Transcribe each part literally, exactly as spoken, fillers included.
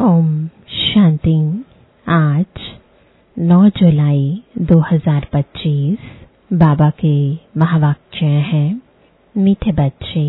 ओम शांति। आज नौ जुलाई दो हज़ार पच्चीस बाबा के महावाक्य हैं। मीठे बच्चे,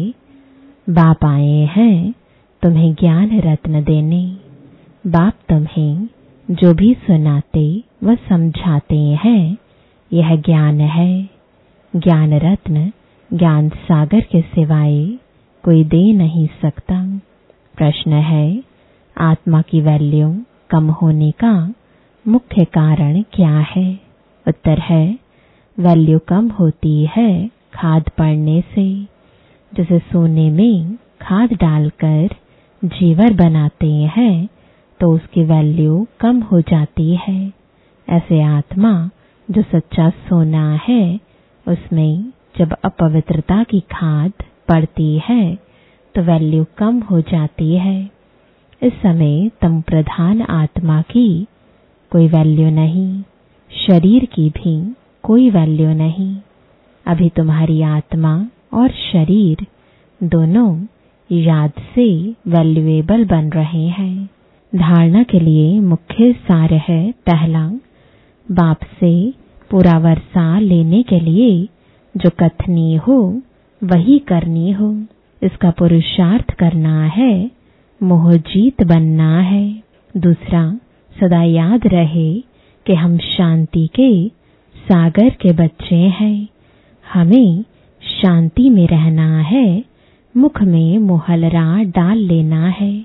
बाप आए हैं तुम्हें ज्ञान रत्न देने। बाप तुम्हें जो भी सुनाते व समझाते हैं यह ज्ञान है। ज्ञान रत्न ज्ञान सागर के सिवाय कोई दे नहीं सकता। प्रश्न है, आत्मा की वैल्यू कम होने का मुख्य कारण क्या है? उत्तर है, वैल्यू कम होती है खाद पड़ने से। जैसे सोने में खाद डालकर जीवर बनाते हैं तो उसकी वैल्यू कम हो जाती है। ऐसे आत्मा जो सच्चा सोना है उसमें जब अपवित्रता की खाद पड़ती है तो वैल्यू कम हो जाती है। इस समय तम प्रधान आत्मा की कोई वैल्यू नहीं, शरीर की भी कोई वैल्यू नहीं। अभी तुम्हारी आत्मा और शरीर दोनों याद से वैल्यूएबल बन रहे हैं। धारणा के लिए मुख्य सार है, पहला, बाप से पूरा वर्षा लेने के लिए जो कथनी हो वही करनी हो। इसका पुरुषार्थ करना है, मोह जीत बनना है। दूसरा, सदा याद रहे कि हम शांति के सागर के बच्चे हैं। हमें शांति में रहना है, मुख में मोहलरा डाल लेना है।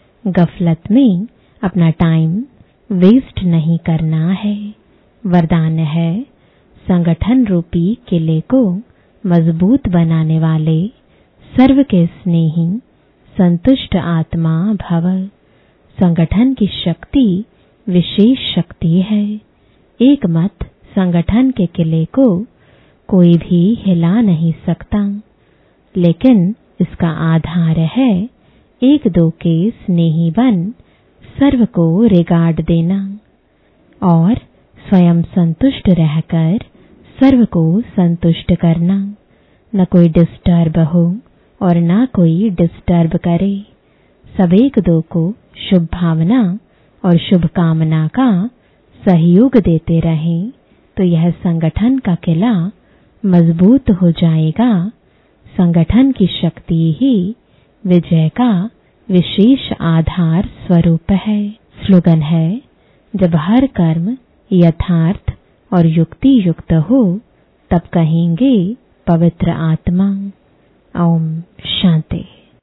गफलत में अपना टाइम वेस्ट नहीं करना है। वरदान है, संगठन रूपी किले को मजबूत बनाने वाले सर्व के स्नेही संतुष्ट आत्मा भव। संगठन की शक्ति विशेष शक्ति है। एक मत संगठन के किले को कोई भी हिला नहीं सकता, लेकिन इसका आधार है एक दो के स्नेही बन सर्व को रिगार्ड देना और स्वयं संतुष्ट रहकर सर्व को संतुष्ट करना। न कोई डिस्टर्ब हो और न कोई डिस्टर्ब करे। सब एक दो को शुभ भावना और शुभ कामना का सहयोग देते रहें तो यह संगठन का किला मजबूत हो जाएगा। संगठन की शक्ति ही विजय का विशेष आधार स्वरूप है। स्लोगन है, जब हर कर्म यथार्थ और युक्ति युक्त हो तब कहेंगे पवित्र आत्मा। ओम शांति।